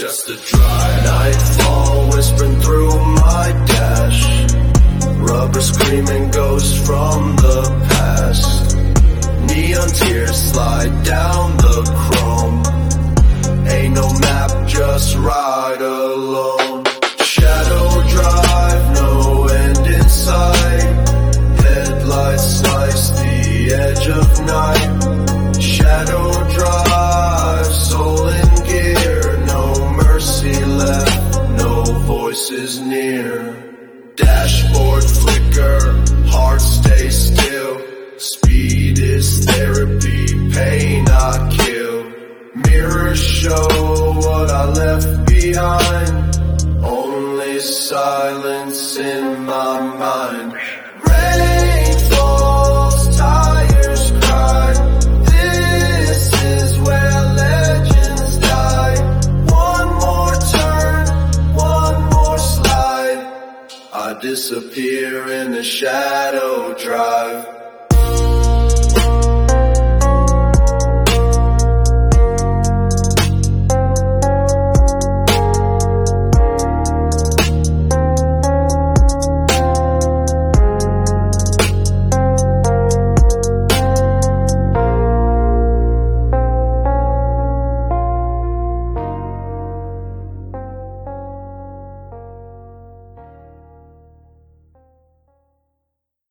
just a dry nightfall whispering through my dash. Rubber screaming ghosts from the past. Neon tears slide down the chrome. Ain't no map, just ride alone. Shadow drive, no end in sight. Headlights slice the edge of night. Shadow drive, soul in gear. No mercy left, no voices near. Dashboard flicker, heart stay still. Speed is therapy, pain I kill. Mirrors show